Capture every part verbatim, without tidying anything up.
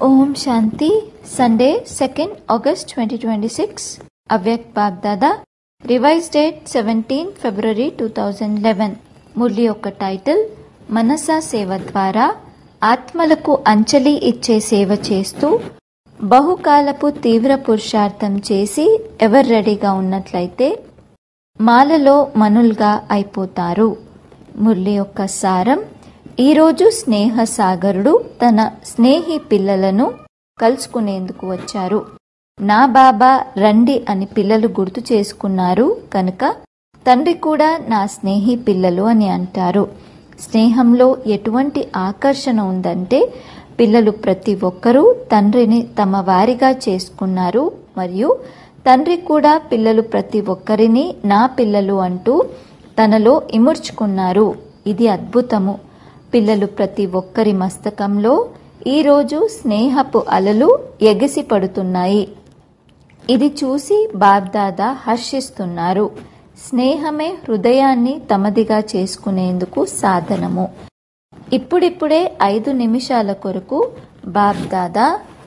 ఓం శాంతి. Sunday second August twenty twenty six. Avyakt Bapdada. Revise date seventeen February two thousand eleven. Murli యొక్క title మనసా సేవ ద్వారా ఆత్మలకు అంజలి ఇచ్చే సేవ చేస్తూ బహుకాలపు తీవ్ర పురుషార్థం చేసి ఎవరు రెడీగా ఉన్నట్లయితే మాలలో మనులుగా అయిపోతారు. మురళి యొక్క సారం. ఈరోజు స్నేహ సాగరుడు తన స్నేహి పిల్లలను కలుసుకునేందుకు వచ్చారు. నా బాబా రండి అని పిల్లలు గుర్తు చేసుకున్నారు కనుక తండ్రి కూడా నా స్నేహి పిల్లలు అని అంటారు. స్నేహంలో ఎటువంటి ఆకర్షణ ఉందంటే పిల్లలు ప్రతి ఒక్కరూ తండ్రిని తమ వారిగా చేసుకున్నారు మరియు తండ్రి కూడా పిల్లలు ప్రతి ఒక్కరిని నా పిల్లలు అంటూ తనలో ఇముడ్చుకున్నారు. ఇది అద్భుతము. పిల్లలు ప్రతి ఒక్కరి మస్తకంలో ఈరోజు స్నేహపు అలలు ఎగిసి పడుతున్నాయి. ఇది చూసి బాబ్దాదా హర్షిస్తున్నారు. స్నేహమే హృదయాన్ని తమదిగా చేసుకునేందుకు సాధనము. ఇప్పుడిప్పుడే ఐదు నిమిషాల కొరకు బాబ్దాదా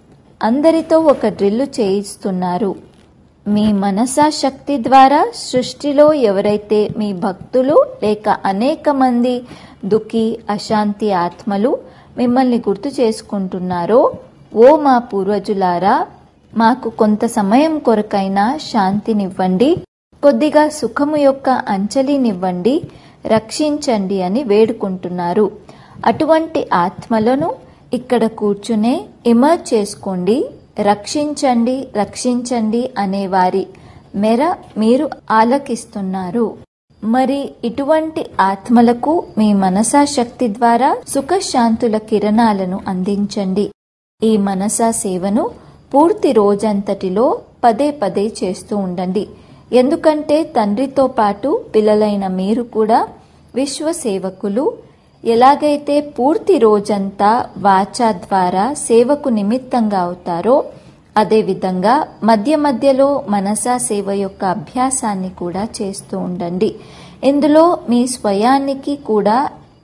అందరితో ఒక డ్రిల్లు చేయిస్తున్నారు. మీ మనసా శక్తి ద్వారా సృష్టిలో ఎవరైతే మీ భక్తులు లేక అనేక మంది దుఃఖి అశాంతి ఆత్మలు మిమ్మల్ని గుర్తు చేసుకుంటున్నారో, ఓ మా పూర్వజులారా, మాకు కొంత సమయం కొరకైనా శాంతినివ్వండి, కొద్దిగా సుఖము యొక్క అంజలినివ్వండి, రక్షించండి అని వేడుకుంటున్నారు. అటువంటి ఆత్మలను ఇక్కడ కూర్చునే ఇమర్జ్ చేసుకోండి. రక్షించండి రక్షించండి అనేవారి మెర మీరు ఆలకిస్తున్నారు. మరి ఇటువంటి ఆత్మలకు మీ మనసా శక్తి ద్వారా సుఖశాంతుల కిరణాలను అందించండి. ఈ మనసా సేవను పూర్తి రోజంతటిలో పదే పదే చేస్తూ ఉండండి. ఎందుకంటే తండ్రితో పాటు పిల్లలైన మీరు కూడా విశ్వ సేవకులు. ఎలాగైతే పూర్తి రోజంతా వాచా ద్వారా సేవకు నిమిత్తంగా అవుతారో అదేవిధంగా మధ్య మధ్యలో మనసా సేవ యొక్క అభ్యాసాన్ని కూడా చేస్తూ ఉండండి. ఇందులో మీ స్వయానికి కూడా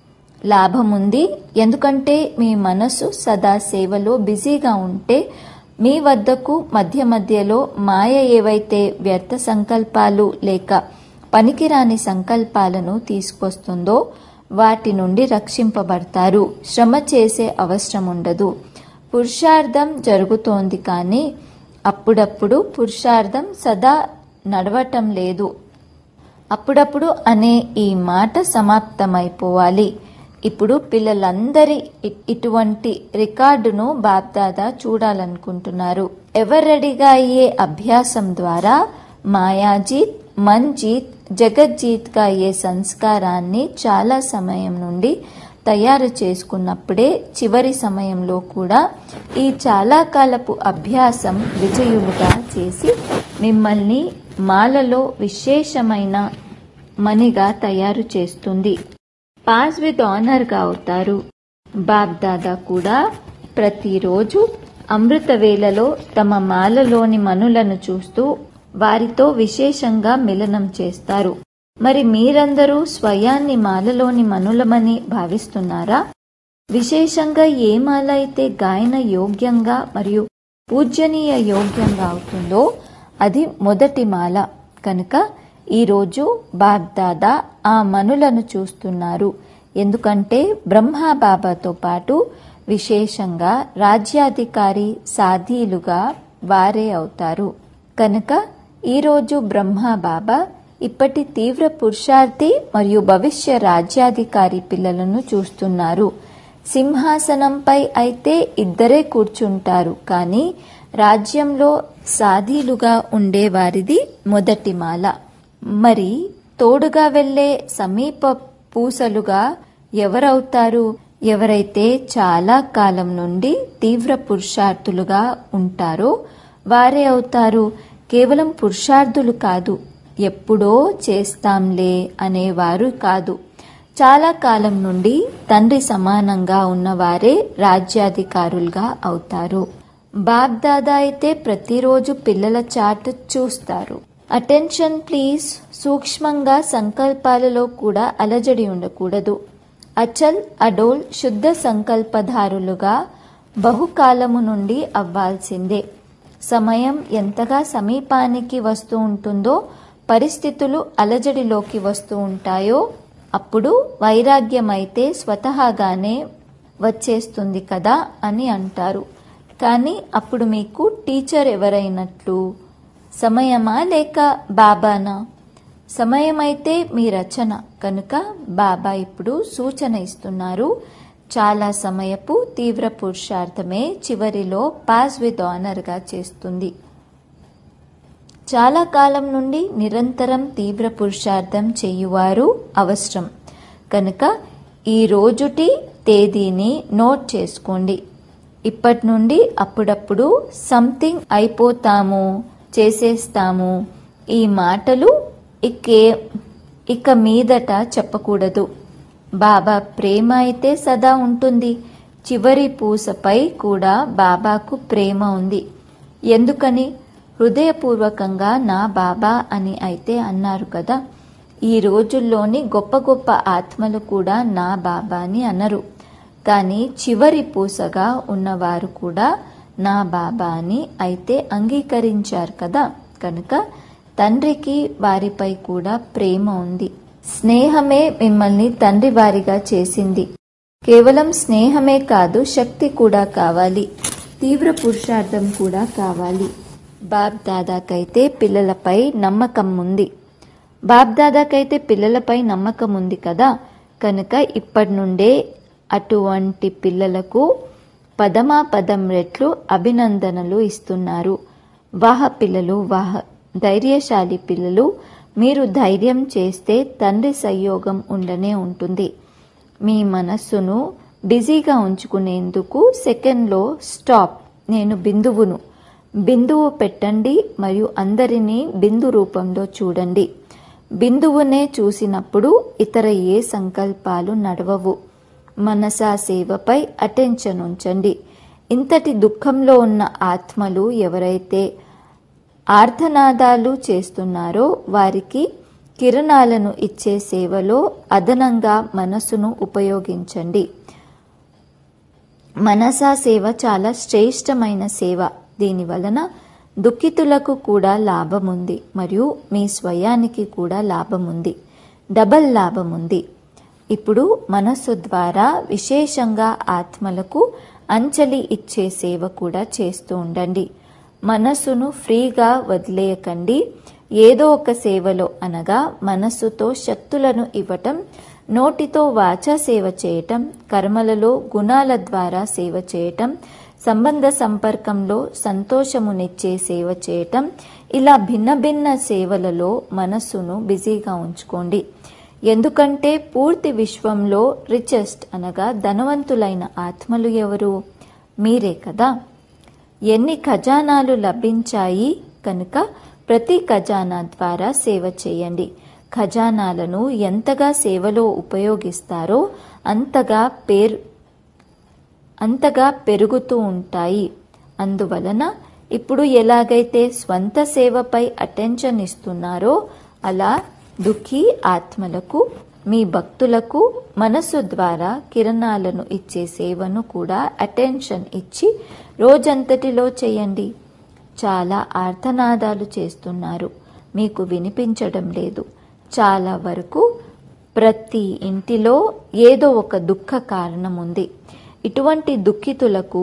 లాభం ఉంది. ఎందుకంటే మీ మనసు సదా సేవలో బిజీగా ఉంటే మీ వద్దకు మధ్య మధ్యలో మాయ ఏవైతే వ్యర్థ సంకల్పాలు లేక పనికిరాని సంకల్పాలను తీసుకొస్తుందో వాటి నుండి రక్షింపబడతారు. శ్రమ చేసే అవసరం ఉండదు. పురుషార్థం జరుగుతోంది కానీ అప్పుడప్పుడు పురుషార్థం సదా నడవటం లేదు. అప్పుడప్పుడు అనే ఈ మాట సమాప్తమైపోవాలి. ఇప్పుడు పిల్లలందరి ఇటువంటి రికార్డును బాబ్దాదా చూడాలనుకుంటున్నారు. ఎవరు రెడీగా అయ్యే అభ్యాసం ద్వారా మాయాజీత్ మన్జీత్ జగజ్జీత్ గా అయ్యే సంస్కారాన్ని చాలా సమయం నుండి తయారు చేసుకున్నప్పుడే చివరి సమయంలో కూడా ఈ చాలా కాలపు అభ్యాసం విజయులుగా చేసి మిమ్మల్ని మాలలో విశేషమైన మణిగా తయారు చేస్తుంది. పాస్ విత్ ఆనర్గా అవుతారు. బాబ్దాదా కూడా ప్రతిరోజు అమృత వేళలో తమ మాలలోని మనులను చూస్తూ వారితో విశేషంగా మిలనం చేస్తారు. మరి మీరందరూ స్వయాన్ని మాలలోని మనులమని భావిస్తున్నారా? విశేషంగా ఏ మాల అయితే గాయన యోగ్యంగా మరియు పూజనీయ యోగ్యంగా అవుతుందో అది మొదటి మాల. కనుక ఈరోజు బాబ్దాదా ఆ మనులను చూస్తున్నారు. ఎందుకంటే బ్రహ్మా బాబాతో పాటు విశేషంగా రాజ్యాధికారి సాధీలుగా వారే అవుతారు. కనుక ఈరోజు బ్రహ్మా బాబా ఇప్పటి తీవ్ర పురుషార్థి మరియు భవిష్య రాజ్యాధికారి పిల్లలను చూస్తున్నారు. సింహాసనంపై అయితే ఇద్దరే కూర్చుంటారు కానీ రాజ్యంలో సాధీలుగా ఉండేవారిది మొదటి మాల. మరి తోడుగా వెళ్లే సమీప పూసలుగా ఎవరవుతారు? ఎవరైతే చాలా కాలం నుండి తీవ్ర పురుషార్థులుగా ఉంటారో వారే అవుతారు. కేవలం పురుషార్థులు కాదు, ఎప్పుడో చేస్తాంలే అనేవారు కాదు. చాలా కాలం నుండి తండ్రి సమానంగా ఉన్నవారే రాజ్యాధికారులుగా అవుతారు. బాబ్దాదా అయితే ప్రతిరోజు పిల్లల చాట్ చూస్తారు. Attention please. సూక్ష్మంగా సంకల్పాలలో కూడా అలజడి ఉండకూడదు. అచల్ అడోల్ శుద్ధ సంకల్పధారులుగా బహుకాలము నుండి అవ్వాల్సిందే. సమయం ఎంతగా సమీపానికి వస్తూ ఉంటుందో, పరిస్థితులు అలజడిలోకి వస్తూ ఉంటాయో అప్పుడు వైరాగ్యమైతే స్వతహాగానే వచ్చేస్తుంది కదా అని అంటారు. కానీ అప్పుడు మీకు టీచర్ ఎవరైనట్లు? సమయమా లేక బాబానా? సమయమైతే మీ రచన కనుక బాబా ఇప్పుడు సూచన ఇస్తున్నారు. చాలా సమయపు తీవ్ర పురుషార్థమే చివరిలో పాస్ విత్ ఆనర్గా చేస్తుంది. చాలా కాలం నుండి నిరంతరం తీవ్ర పురుషార్థం చేయువారు అవసరం కనుక ఈ రోజుటి తేదీని నోట్ చేసుకోండి. ఇప్పటి నుండి అప్పుడప్పుడు సంథింగ్ అయిపోతాము, చేసేస్తాము, ఈ మాటలు ఇకే ఇక మీదట చెప్పకూడదు. బాబా ప్రేమ అయితే సదా ఉంటుంది. చివరి పూసపై కూడా బాబాకు ప్రేమ ఉంది. ఎందుకని? హృదయపూర్వకంగా నా బాబా అని అయితే అన్నారు కదా. ఈ రోజుల్లోని గొప్ప గొప్ప ఆత్మలు కూడా నా బాబా అని అనరు. కానీ చివరి పూసగా ఉన్నవారు కూడా నా బాబా అని అయితే అంగీకరించారు కదా. కనుక తండ్రికి వారిపై కూడా ప్రేమ ఉంది. స్నేహమే మిమ్మల్ని తండ్రి వారిగా చేసింది. కేవలం స్నేహమే కాదు, శక్తి కూడా కావాలి, తీవ్ర పురుషార్థం కూడా కావాలి. బాప్ దాదాకైతే పిల్లలపై నమ్మకం ఉంది. బాప్ దాదాకైతే పిల్లలపై నమ్మకం ఉంది కదా. కనుక ఇప్పటి నుండే అటువంటి పిల్లలకు పదమా పదం రెట్లు అభినందనలు ఇస్తున్నారు. వాహ పిల్లలు, వాహ ధైర్యశాలి పిల్లలు. మీరు ధైర్యం చేస్తే తండ్రి సంయోగం ఉండనే ఉంటుంది. మీ మనస్సును బిజీగా ఉంచుకునేందుకు సెకండ్లో స్టాప్, నేను బిందువును, బిందువు పెట్టండి మరియు అందరినీ బిందు రూపంలో చూడండి. బిందువునే చూసినప్పుడు ఇతర ఏ సంకల్పాలు నడవవు. మనసా సేవపై అటెన్షన్ ఉంచండి. ఇంతటి దుఃఖంలో ఉన్న ఆత్మలు ఎవరైతే ఆర్తనాదాలు చేస్తున్నారో వారికి కిరణాలను ఇచ్చే సేవలో అదనంగా మనసును ఉపయోగించండి. మనసా సేవ చాలా శ్రేష్టమైన సేవ. దీని వలన దుఃఖితులకు కూడా లాభం ఉంది మరియు మీ స్వయానికి కూడా లాభం ఉంది. డబల్ లాభం ఉంది. ఇప్పుడు మనస్సు ద్వారా విశేషంగా ఆత్మలకు అంజలి ఇచ్చే సేవ కూడా చేస్తూ ఉండండి. మనస్సును ఫ్రీగా వదిలేయకండి. ఏదో ఒక సేవలో అనగా మనస్సుతో శక్తులను ఇవ్వటం, నోటితో వాచా సేవ చేయటం, కర్మలలో గుణాల ద్వారా సేవ చేయటం, సంబంధ సంపర్కంలో సంతోషమునిచ్చే సేవ చేయటం, ఇలా భిన్న భిన్న సేవలలో మనస్సును బిజీగా ఉంచుకోండి. ఎందుకంటే పూర్తి విశ్వంలో రిచెస్ట్ అనగా ధనవంతులైన ఆత్మలు ఎవరు? మీరే కదా. ఎన్ని ఖజానాలు లభించాయి కనుక ప్రతి ఖజానా ద్వారా సేవ చేయండి. ఖజానాలను ఎంతగా సేవలో ఉపయోగిస్తారో అంతగా పేరు అంతగా పెరుగుతూ ఉంటాయి. అందువలన ఇప్పుడు ఎలాగైతే స్వంత సేవపై అటెన్షన్ ఇస్తున్నారో అలా దుఃఖీ ఆత్మలకు, మీ భక్తులకు మనసు ద్వారా కిరణాలను ఇచ్చే సేవను కూడా అటెన్షన్ ఇచ్చి రోజంతటిలో చేయండి. చాలా ఆర్తనాదాలు చేస్తున్నారు, మీకు వినిపించడం లేదు. చాలా వరకు ప్రతి ఇంటిలో ఏదో ఒక దుఃఖ కారణం ఉంది. ఇటువంటి దుఃఖితులకు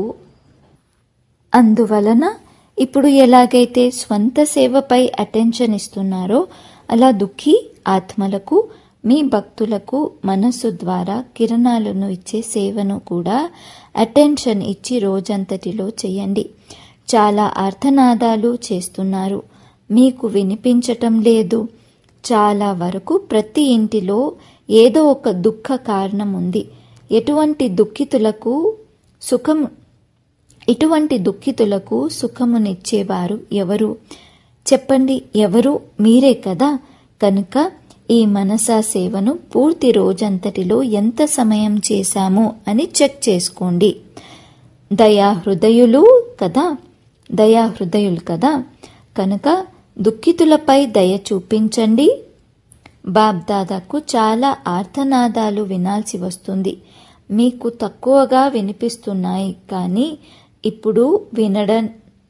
అందువలన ఇప్పుడు ఎలాగైతే స్వంత సేవపై అటెన్షన్ ఇస్తున్నారో అలా దుఃఖీ ఆత్మలకు, మీ భక్తులకు మనస్సు ద్వారా కిరణాలను ఇచ్చే సేవను కూడా అటెన్షన్ ఇచ్చి రోజంతటిలో చేయండి. చాలా ఆర్తనాదాలు చేస్తున్నారు, మీకు వినిపించటం లేదు. చాలా వరకు ప్రతి ఇంటిలో ఏదో ఒక దుఃఖ కారణం ఉంది. ఎటువంటి దుఃఖితులకు సుఖం ఇటువంటి దుఃఖితులకు సుఖమునిచ్చేవారు ఎవరు? చెప్పండి, ఎవరు? మీరే కదా. కనుక ఈ మనసా సేవను పూర్తి రోజంతటిలో ఎంత సమయం చేశాము అని చెక్ చేసుకోండి. దయా హృదయులు కదా, దయా హృదయులు కదా. కనుక దుఃఖితులపై దయ చూపించండి. బాబ్దాదాకు చాలా ఆర్తనాదాలు వినాల్సి వస్తుంది. మీకు తక్కువగా వినిపిస్తున్నాయి, కానీ ఇప్పుడు వినడం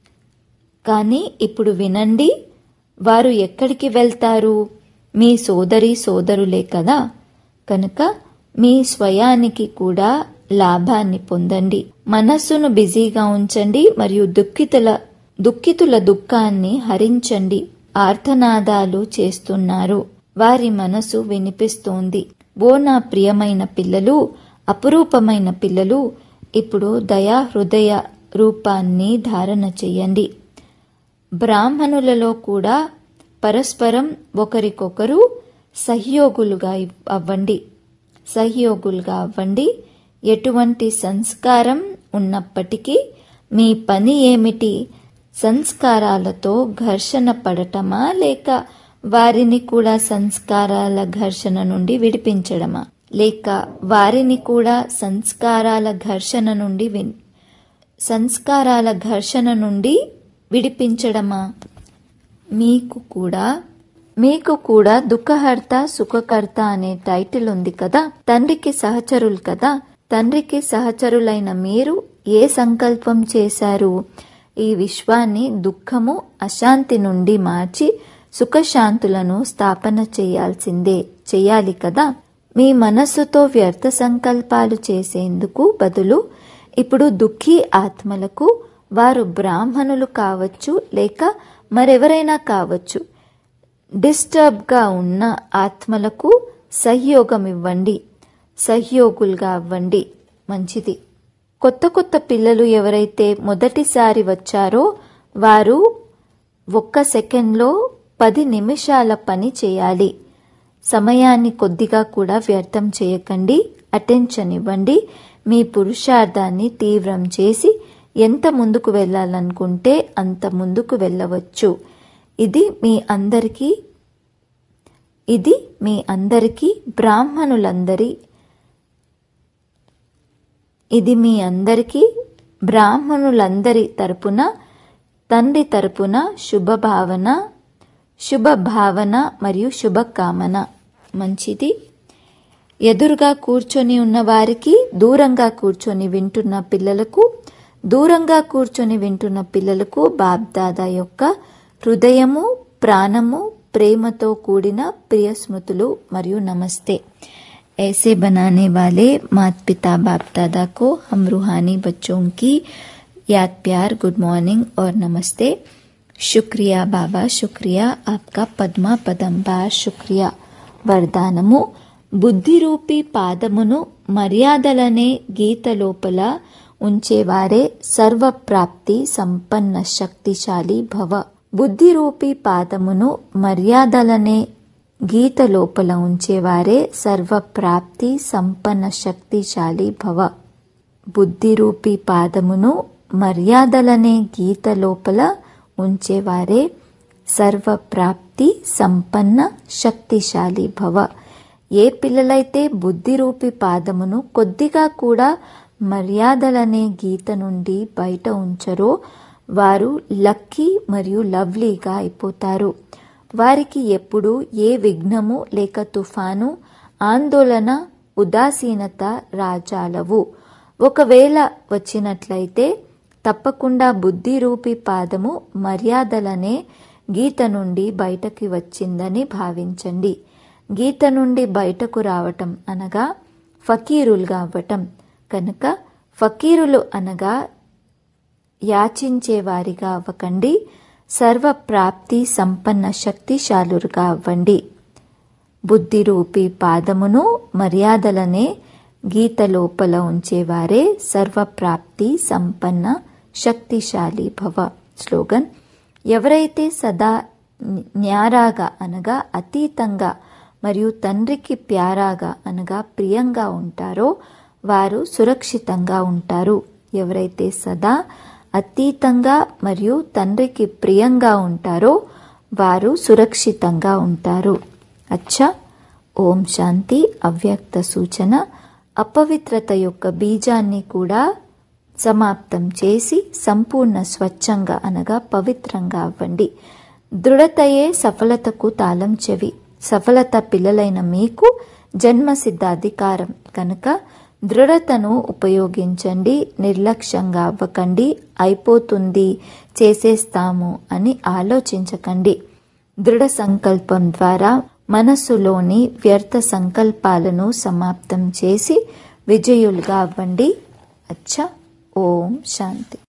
కానీ ఇప్పుడు వినండి. వారు ఎక్కడికి వెళ్తారు? మీ సోదరి సోదరులే కదా. కనుక మీ స్వయానికి కూడా లాభాన్ని పొందండి. మనస్సును బిజీగా ఉంచండి మరియు దుఃఖితుల దుఃఖితుల దుఃఖాన్ని హరించండి. ఆర్తనాదాలు చేస్తున్నారు, వారి మనసు వినిపిస్తోంది. ఓ నా ప్రియమైన పిల్లలు, అపురూపమైన పిల్లలు, ఇప్పుడు దయా హృదయ రూపాన్ని ధారణ చెయ్యండి. బ్రాహ్మణులలో కూడా పరస్పరం ఒకరికొకరు సహయోగులుగా అవ్వండి సహయోగులుగా అవ్వండి ఎటువంటి సంస్కారం ఉన్నప్పటికీ మీ పని ఏమిటి? సంస్కారాలతో ఘర్షణ పడటమా, లేక వారిని కూడా సంస్కారాల ఘర్షణ నుండి విడిపించడమా? లేక వారిని కూడా సంస్కారాల ఘర్షణ నుండి సంస్కారాల ఘర్షణ నుండి విడిపించడమా? మీకు కూడా మీకు కూడా దుఃఖహర్త సుఖకర్త అనే టైటిల్ ఉంది కదా. తండ్రికి సహచరులు కదా. తండ్రికి సహచరులైన మీరు ఏ సంకల్పం చేశారు? ఈ విశ్వాన్ని దుఃఖము అశాంతి నుండి మార్చి సుఖశాంతులను స్థాపన చేయాల్సిందే చెయ్యాలి కదా. మీ మనస్సుతో వ్యర్థ సంకల్పాలు చేసేందుకు బదులు ఇప్పుడు దుఃఖీ ఆత్మలకు, వారు బ్రాహ్మణులు కావచ్చు లేక మరెవరైనా కావచ్చు, డిస్టర్బ్గా ఉన్న ఆత్మలకు సహయోగం ఇవ్వండి, సహయోగులుగా అవ్వండి. మంచిది. కొత్త కొత్త పిల్లలు ఎవరైతే మొదటిసారి వచ్చారో వారు ఒక్క సెకండ్లో పది నిమిషాల పని చేయాలి. సమయాన్ని కొద్దిగా కూడా వ్యర్థం చేయకండి. అటెన్షన్ ఇవ్వండి. మీ పురుషార్థాన్ని తీవ్రం చేసి ఎంత ముందుకు వెళ్ళాలనుకుంటే అంత ముందుకు వెళ్ళవచ్చు. ఇది మీ అందరికీ ఇది మీ అందరికీ బ్రాహ్మణులందరి ఇది మీ అందరికీ బ్రాహ్మణులందరి తరపున, తండ్రి తరపున శుభభావన శుభభావన మరియు శుభకామన. మంచిది. ఎదురుగా కూర్చొని ఉన్న వారికి, దూరంగా కూర్చొని వింటున్న పిల్లలకు దూరంగా కూర్చొని వింటున్న పిల్లలకు బాబ్దాదా యొక్క హృదయము, ప్రాణము, ప్రేమతో కూడిన ప్రియ స్మృతులు మరియు నమస్తే. ऐसे बनाने वाले माता पिता बाप दादा को हम रूहानी बच्चों की याद प्यार, गुड मॉर्निंग और नमस्ते. शुक्रिया बाबा, शुक्रिया आपका पद्मा पदंबार, शुक्रिया. వరదానము: బుద్ధి రూపీ పాదమును మర్యాదలనే గీత లోపల ఉంచేవారే సర్వప్రాప్తి సంపన్న శక్తిశాలి భవ. బుద్ధి రూపీ పాదమును మర్యాదలనే గీత లోపల ఉంచేవారే సర్వప్రాప్తి సంపన్న శక్తిశాలి భవ. బుద్ధి రూపీ పాదమును మర్యాదలనే గీత లోపల ఉంచేవారే సర్వప్రాప్తి సంపన్న శక్తిశాలి భవ. ఏ పిల్లలైతే బుద్ధి రూపీ పాదమును కొద్దిగా కూడా మర్యాదలనే గీత నుండి బయట ఉంచరో వారు లక్కీ మరియు లవ్లీగా అయిపోతారు. వారికి ఎప్పుడు ఏ విఘ్నము లేక తుఫాను, ఆందోళన, ఉదాసీనత రాజాలవు. ఒకవేళ వచ్చినట్లయితే తప్పకుండా బుద్ధి రూపీ పాదము మర్యాదలనే గీత నుండి బయటకి వచ్చిందని భావించండి. గీత నుండి బయటకు రావటం అనగా ఫకీరులుగా అవ్వటం. కనుక ఫకీరులు అనగా యాచించేవారిగా అవ్వకండి, సర్వప్రాప్తి సంపన్న శక్తిశాలురుగా అవ్వండి. బుద్ధి రూపీ పాదమును మర్యాదలనే గీత లోపల ఉంచేవారే సర్వప్రాప్తి సంపన్న శక్తిశాలి భవ. స్లోగన్: ఎవరైతే సదా న్యారాగా అనగా అతీతంగా మరియు తండ్రికి ప్యారాగా అనగా ప్రియంగా ఉంటారో వారు సురక్షితంగా ఉంటారు. ఎవరైతే సదా అతీతంగా మరియు తండ్రికి ప్రియంగా ఉంటారో వారు సురక్షితంగా ఉంటారు. అచ్చా. ఓం శాంతి. అవ్యక్త సూచన: అపవిత్రత యొక్క బీజాన్ని కూడా సమాప్తం చేసి సంపూర్ణ స్వచ్ఛంగా అనగా పవిత్రంగా అవ్వండి. దృఢతయే సఫలతకు తాళం చెవి. సఫలత పిల్లలైన మీకు జన్మసిద్ధ అధికారం కనుక దృఢతను ఉపయోగించండి. నిర్లక్ష్యంగా అవ్వకండి. అయిపోతుంది, చేసేస్తాము అని ఆలోచించకండి. దృఢ సంకల్పం ద్వారా మనస్సులోని వ్యర్థ సంకల్పాలను సమాప్తం చేసి విజయులుగా అవ్వండి. అచ్చా. ఓం శాంతి.